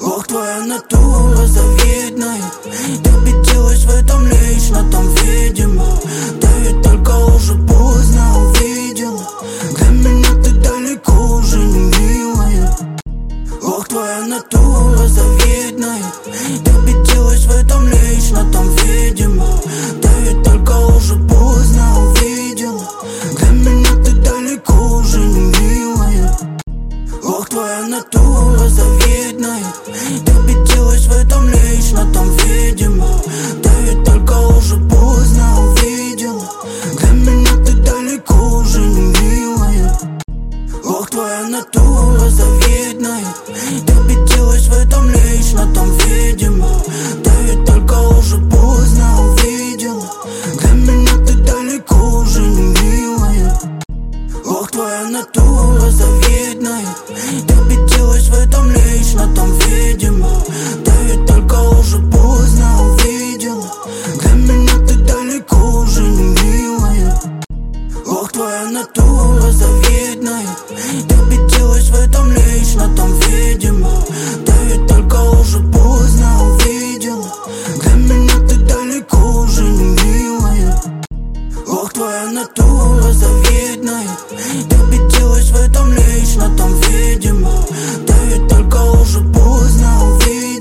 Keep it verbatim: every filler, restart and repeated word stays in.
Ох, твоя натура завидная. Ты убедилась в этом лично, там видимо. Ты ведь только уже поздно увидела. Для меня ты далеко уже не милая. Ох, твоя натура завидная. Ты убедилась в этом лично, там видимо. Ты ведь только уже поздно увидела. Для меня ты далеко уже не милая. Ох, твоя натура завидная. Ты убедилась в этом лично, там видимо. Ты ведь только уже поздно увидела. Для меня ты далеко уже не милая. Ох, твоя натура завидная. Ты убедилась в этом лично, там видимо. Ты ведь только уже поздно увидела. Для меня ты далеко уже не милая. Ох, твоя натура завидная. Ты убедилась в этом лично, там видимо. Ты ведь только уже поздно увидела. Для меня ты далеко уже не милая. Ох, твоя натура завидная. Ты убедилась в этом лично, там видимо. Ты ведь только уже поздно увидела. Для меня ты далеко уже не милая. Ох, твоя натура завидная. Ты убедилась в этом лично, там видимо. Ты ведь только уже поздно увидела.